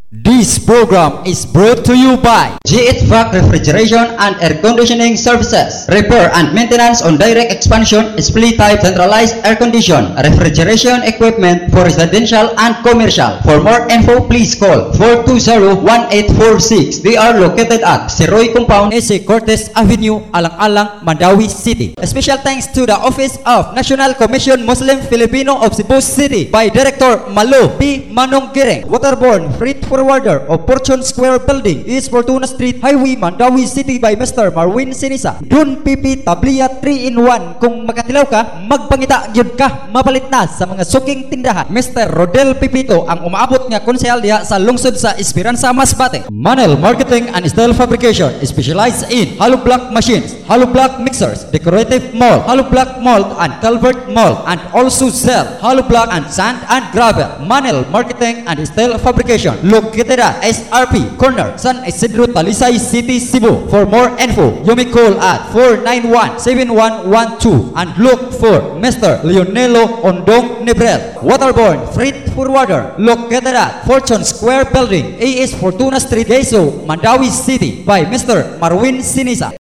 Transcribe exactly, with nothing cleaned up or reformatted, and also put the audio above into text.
This program is brought to you by G H V A C Refrigeration and Air Conditioning Services. Repair and maintenance on direct expansion split type centralized air condition refrigeration equipment for residential and commercial. For more info, please call four two zero, one eight four six. We are located at Siroy Compound, S A Cortez Avenue, Alang-Alang, Mandawi City. A special thanks to the Office of National Commission Muslim Filipino of Cebu City by Director Malo P. Manong Gireng. Waterborne freight forwarder of Fortune Square Building, East Fortuna Street, Highway, Mandawi City by Mister Marwin Sinisa. Dun P P Tablia three in one. Kung makatilaw ka, magpangita gyud ka, mapalit na sa mga suking tindahan. Mister Rodel Pipito ang umaabot nga konsehal diha sa lungsod sa Esperanza, Masbate. Manel Marketing and Steel Fabrication, specialized in hollow block machines, hollow block mixers, decorative mold, hollow block mold and culvert mold, and also sell hollow block and sand and gravel. Manel Marketing and Steel Fabrication, located at S R P Corner, San Isidro, Talisay City, Cebu. For more info, you may call at four nine one, seven one one two and look for Mister Leonelo Ondong Nebrel. Waterborne freight forwarder, located at Fortune Square Building, A S Fortuna Street, Quezon, Mandawi City by Mister Marwin Sinisa.